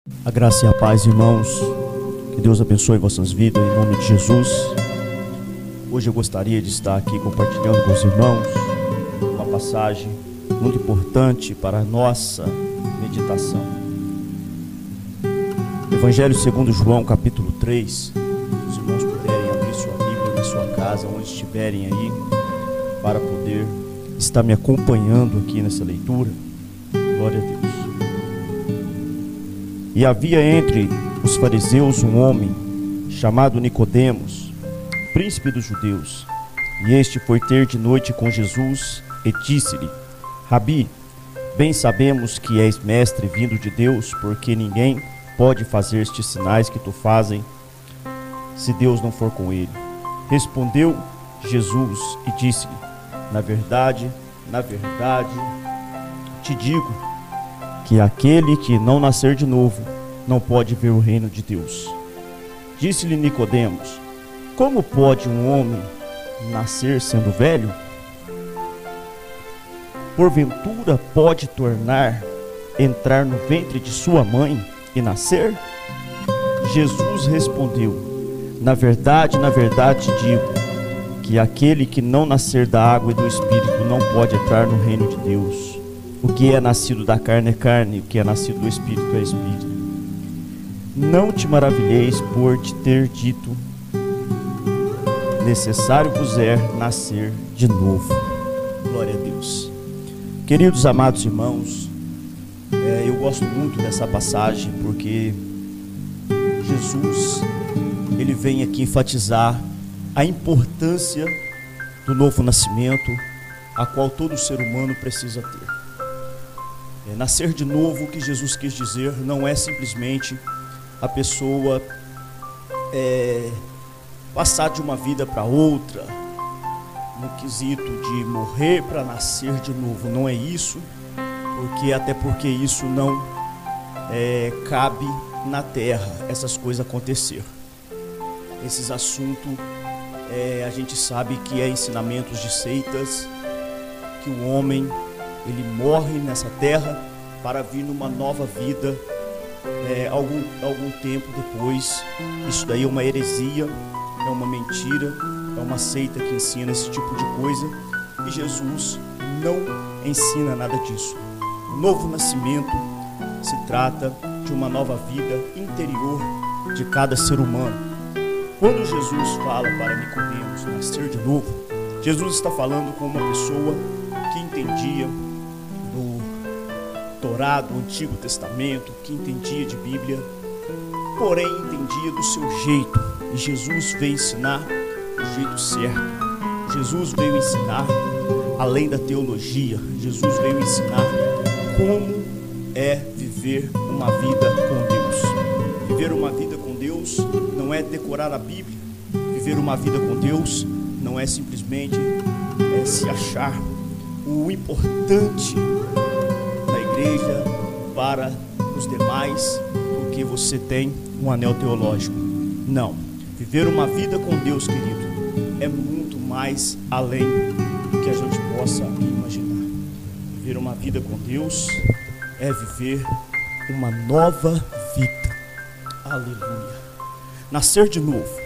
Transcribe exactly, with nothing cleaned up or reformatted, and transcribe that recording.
A graça e a paz, irmãos. Que Deus abençoe vossas vidas em nome de Jesus. Hoje eu gostaria de estar aqui compartilhando com os irmãos uma passagem muito importante para a nossa meditação. Evangelho segundo João, capítulo três. Se os irmãos puderem abrir sua Bíblia na sua casa, onde estiverem aí, para poder estar me acompanhando aqui nessa leitura. Glória a Deus. E havia entre os fariseus um homem chamado Nicodemos, príncipe dos judeus. E este foi ter de noite com Jesus e disse-lhe: Rabi, bem sabemos que és mestre vindo de Deus, porque ninguém pode fazer estes sinais que tu fazem, se Deus não for com ele. Respondeu Jesus e disse-lhe: Na verdade, na verdade, te digo que aquele que não nascer de novo não pode ver o reino de Deus. Disse-lhe Nicodemos: Como pode um homem nascer sendo velho? Porventura pode tornar entrar no ventre de sua mãe e nascer? Jesus respondeu: Na verdade, na verdade te digo que aquele que não nascer da água e do Espírito não pode entrar no reino de Deus. O que é nascido da carne é carne, o que é nascido do Espírito é Espírito. Não te maravilheis por te ter dito: necessário vos é nascer de novo. Glória a Deus. Queridos amados irmãos, é, eu gosto muito dessa passagem porque Jesus, ele vem aqui enfatizar a importância do novo nascimento, a qual todo ser humano precisa ter. É, nascer de novo, o que Jesus quis dizer, não é simplesmente a pessoa é, passar de uma vida para outra, no quesito de morrer para nascer de novo. Não é isso, porque até porque isso não é, cabe na terra, essas coisas acontecer. Esses assuntos, é, a gente sabe que é ensinamentos de seitas, que o homem ele morre nessa terra para vir numa nova vida é, algum, algum tempo depois. Isso daí é uma heresia, é uma mentira, é uma seita que ensina esse tipo de coisa, e Jesus não ensina nada disso. O novo nascimento se trata de uma nova vida interior de cada ser humano. Quando Jesus fala para Nicodemos nascer de novo, Jesus está falando com uma pessoa que entendia do Torá, do Antigo Testamento, que entendia de Bíblia, porém entendia do seu jeito. E Jesus veio ensinar o jeito certo. Jesus veio ensinar além da teologia. Jesus veio ensinar como é viver uma vida com Deus. Viver uma vida com Deus não é decorar a Bíblia. Viver uma vida com Deus não é simplesmente é, se achar o importante da igreja para os demais, porque você tem um anel teológico. Não. Viver uma vida com Deus, querido, é muito mais além do que a gente possa imaginar. Viver uma vida com Deus é viver uma nova vida. Aleluia. Nascer de novo